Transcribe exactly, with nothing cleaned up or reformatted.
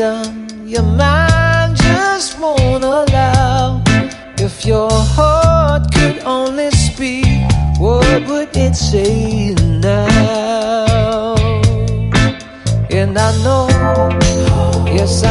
freedom your mind just won't allow. If your heart could only speak, what would it say now? And I know, yes I